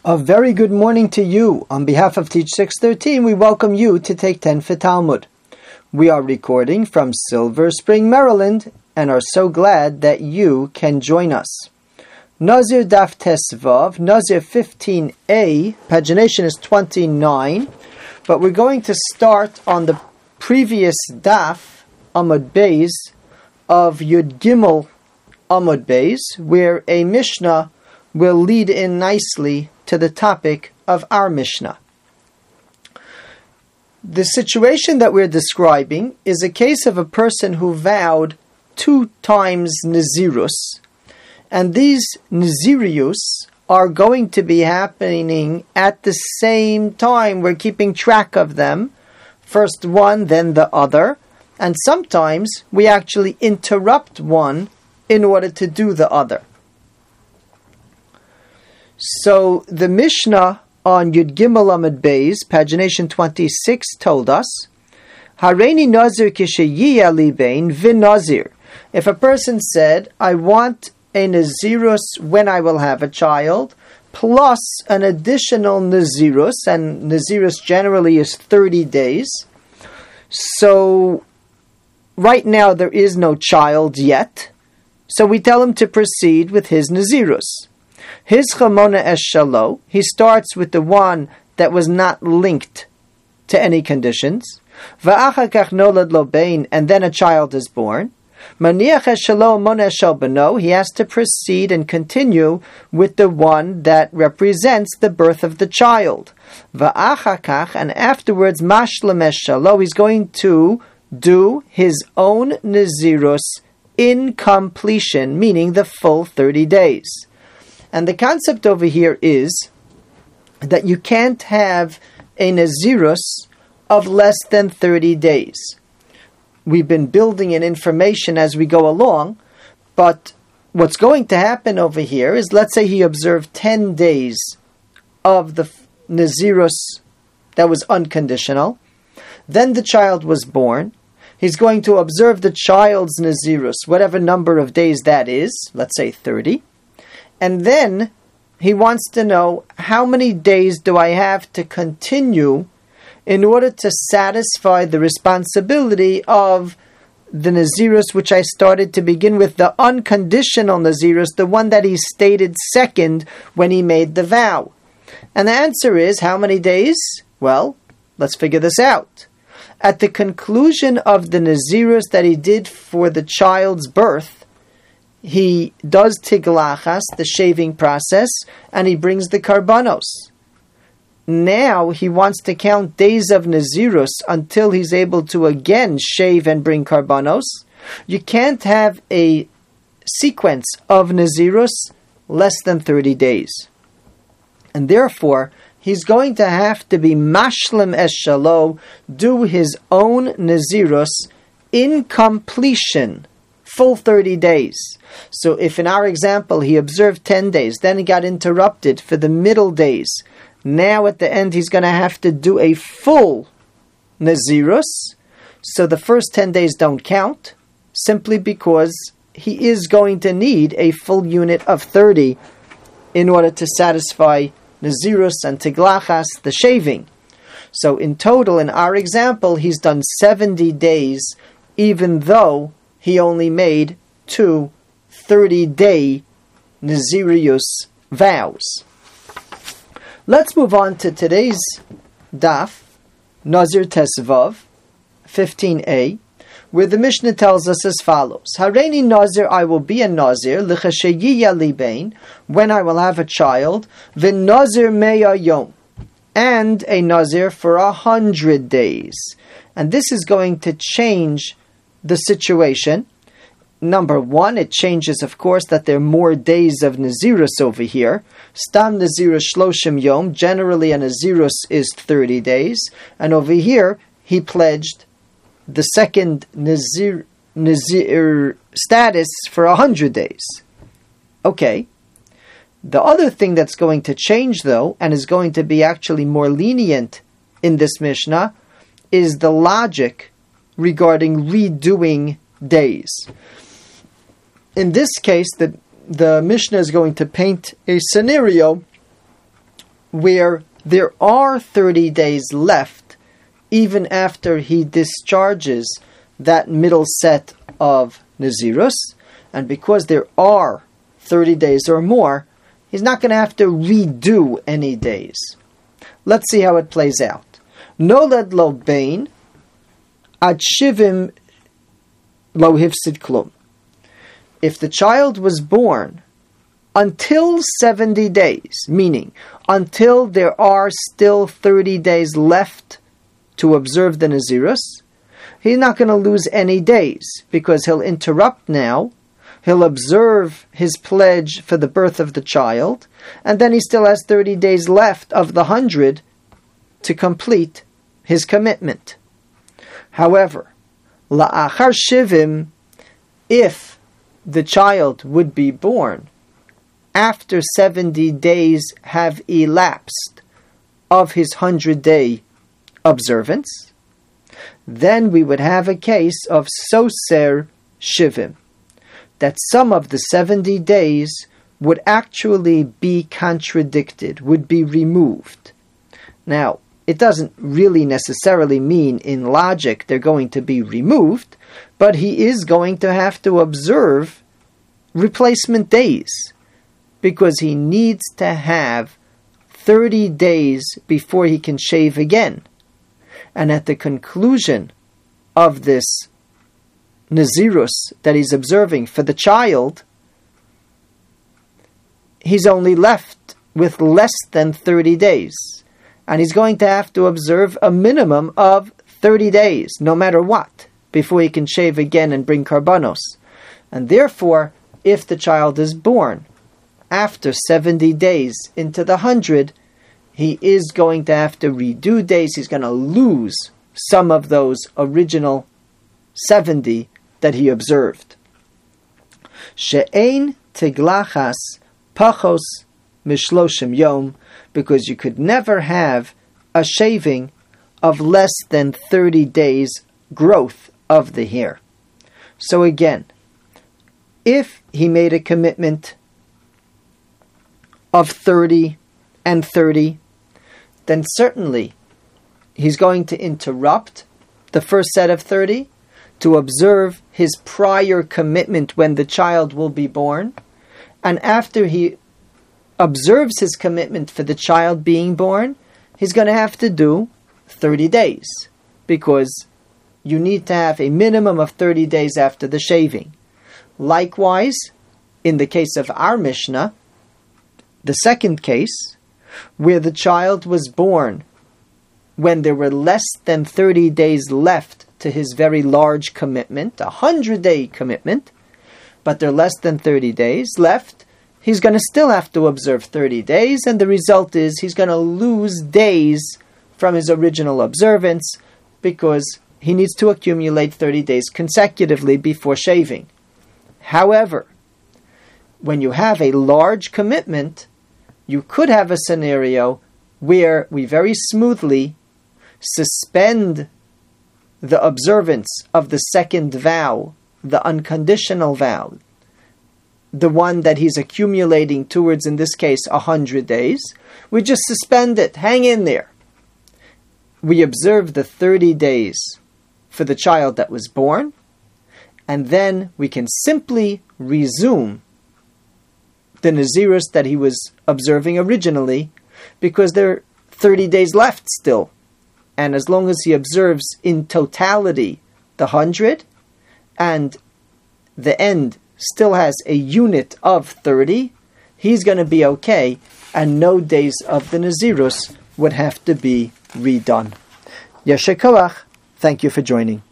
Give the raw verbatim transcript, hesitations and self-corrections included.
A very good morning to you. On behalf of Teach six thirteen, we welcome you to Take ten for Talmud. We are recording from Silver Spring, Maryland, and are so glad that you can join us. Nazir Daf Tesvav, Nazir fifteen A, pagination is twenty-nine, but we're going to start on the previous Daf, Amud Beis, of Yud Gimel Amud Beis, where a Mishnah will lead in nicely to the topic of our Mishnah. The situation that we're describing is a case of a person who vowed two times Nazirus, and these Nazirius are going to be happening at the same time. We're keeping track of them, first one, then the other, and sometimes we actually interrupt one in order to do the other. So the Mishnah on Yud Gimel Amud Beis, pagination twenty-six, told us, Hareini Nazir kisheyiya libein v'nazir. If a person said, I want a Nazirus when I will have a child, plus an additional Nazirus, and Nazirus generally is thirty days. So right now there is no child yet, so we tell him to proceed with his Nazirus. His chamona es shalo, he starts with the one that was not linked to any conditions. Va'achar kach nolad lo bein, and then a child is born. Maniach es shalo mona es shel beno, he has to proceed and continue with the one that represents the birth of the child. Va'achar kach, and afterwards mashlam es shalo, he's going to do his own nazirus in completion, meaning the full thirty days. And the concept over here is that you can't have a Nazirus of less than thirty days. We've been building in information as we go along, but what's going to happen over here is, let's say he observed ten days of the Nazirus that was unconditional. Then the child was born. He's going to observe the child's Nazirus, whatever number of days that is, let's say thirty. And then he wants to know, how many days do I have to continue in order to satisfy the responsibility of the Nazirus, which I started to begin with, the unconditional Nazirus, the one that he stated second when he made the vow. And the answer is, how many days? Well, let's figure this out. At the conclusion of the Nazirus that he did for the child's birth, he does tiglachas, the shaving process, and he brings the karbanos. Now he wants to count days of Nazirus until he's able to again shave and bring karbanos. You can't have a sequence of Nazirus less than thirty days. And therefore, he's going to have to be mashlam es shalo, do his own Nazirus in completion, full thirty days. So if in our example he observed ten days, then he got interrupted for the middle days, now at the end he's going to have to do a full Nazirus. So the first ten days don't count, simply because he is going to need a full unit of thirty in order to satisfy Nazirus and Tiglachas, the shaving. So in total, in our example, he's done seventy days, even though he only made two thirty-day Nazirius vows. Let's move on to today's Daf, Nazir Tesvav, fifteen A, where the Mishnah tells us as follows. Hareini Nazir, I will be a Nazir, l'chasheyiya libein, when I will have a child, v'nazir meya yom, and a Nazir for a hundred days. And this is going to change the situation. Number one, it changes, of course, that there are more days of Nazirus over here. Stam Nazirus Shloshim Yom, generally a Nazirus is thirty days. And over here, he pledged the second Nazir, Nazir status for a hundred days. Okay. The other thing that's going to change, though, and is going to be actually more lenient in this Mishnah, is the logic regarding redoing days. In this case, the, the Mishnah is going to paint a scenario where there are thirty days left, even after he discharges that middle set of Nazirus, and because there are thirty days or more, he's not going to have to redo any days. Let's see how it plays out. Nolad lo bein ad shivim lo hifsid klum. If the child was born until seventy days, meaning until there are still thirty days left to observe the Nazirus, he's not going to lose any days, because he'll interrupt now, he'll observe his pledge for the birth of the child, and then he still has thirty days left of the hundred to complete his commitment. However, la'achar shivim, if the child would be born after seventy days have elapsed of his hundred-day observance, then we would have a case of soser shivim, that some of the seventy days would actually be contradicted, would be removed. Now, it doesn't really necessarily mean in logic they're going to be removed, but he is going to have to observe replacement days, because he needs to have thirty days before he can shave again. And at the conclusion of this Nazirus that he's observing for the child, he's only left with less than thirty days. And he's going to have to observe a minimum of thirty days, no matter what, before he can shave again and bring karbanos. And therefore, if the child is born after seventy days into the hundred, he is going to have to redo days. He's going to lose some of those original seventy that he observed. She'ein tiglachas pachos mishloshim yom, because you could never have a shaving of less than thirty days growth of the hair. So again, if he made a commitment of thirty and thirty, then certainly he's going to interrupt the first set of thirty to observe his prior commitment when the child will be born. And after he observes his commitment for the child being born, he's going to have to do thirty days, because you need to have a minimum of thirty days after the shaving. Likewise, in the case of our Mishnah, the second case, where the child was born when there were less than thirty days left to his very large commitment, a hundred-day commitment, but there are less than thirty days left, he's going to still have to observe thirty days, and the result is he's going to lose days from his original observance, because he needs to accumulate thirty days consecutively before shaving. However, when you have a large commitment, you could have a scenario where we very smoothly suspend the observance of the second vow, the unconditional vow, the one that he's accumulating towards, in this case, a hundred days. We just suspend it, hang in there. We observe the thirty days for the child that was born, and then we can simply resume the Nazirus that he was observing originally, because there are thirty days left still. And as long as he observes in totality the hundred, and the end still has a unit of thirty, he's going to be okay, and no days of the Nazirus would have to be redone. Yeshe Koach, thank you for joining.